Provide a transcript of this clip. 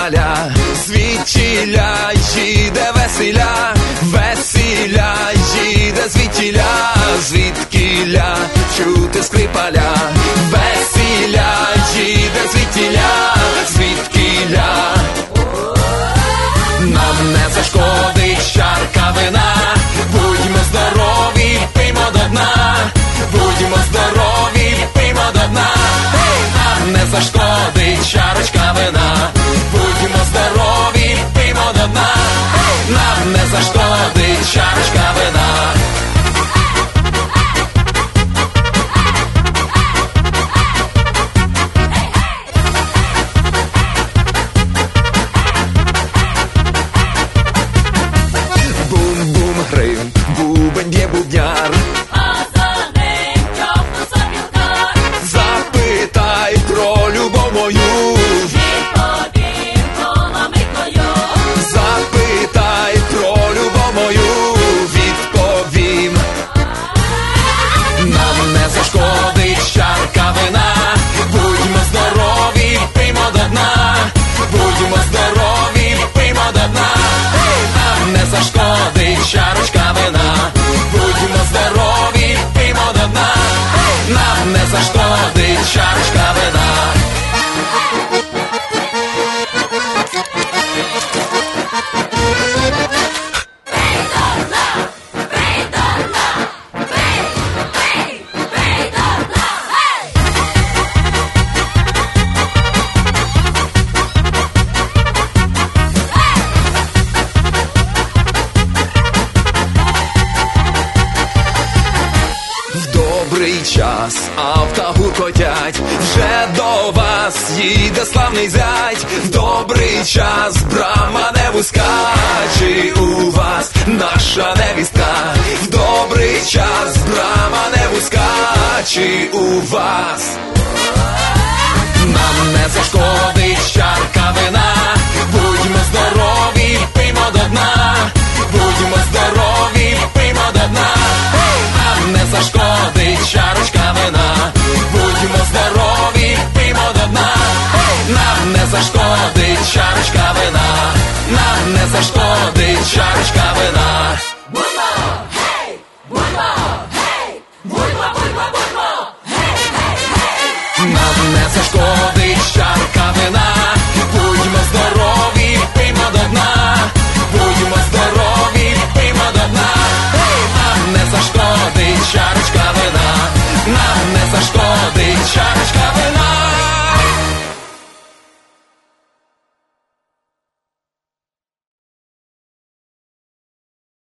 Скрипаля, звідтіля їде весіля, весіля їде звідтіля, звідкіля чути Скрипаля, весіля їде звідтіля, звідкіля. Нам не зашкодить чарка вина, будьмо здорові, пиймо до дна, будьмо здорові, пиймо до дна. Нам не зашкодить чарочка вина, будьмо здорові, пиймо до дна. Нам не зашкодить чарочка вина. Бум-бум грим, бубен б'є бубняр, А за ним тьохну сопілкар. запитай про любов мою, Відповім коломикою. запитай про любов мою, відповім. Нам не зашкодить чарка вина, будьмо здорові, пиймо до дна, будьмо здорові, пиймо до дна. Нам не зашкодить чарочка вина, будьмо здорові, пиймо до дна. Нам не зашкодить чарочка вина. В добрий час авто гуркотять, вже до вас їде славний зять. В добрий час брама не вузька, чи у вас наша невістка? В добрий час брама не вузька, чи у вас? Нам не зашкодить чарка вина, будьмо здорові, пиймо до дна, будьмо здорові, пиймо до дна. Нам не зашкодить чарочка вина, будьмо здорові, пиймо до дна. Нам не зашкодить чарочка вина, нам не зашкодить чарочка вина. Будьмо, гей! Будьмо, гей! Будьмо, будьмо, будьмо! Гей, гей, гей! Нам не зашкодить чарка вина, будьмо здорові, пиймо до дна, будьмо здорові, пиймо до дна. Нам не зашкодить чарочка вина, нам не зашкодить чарочка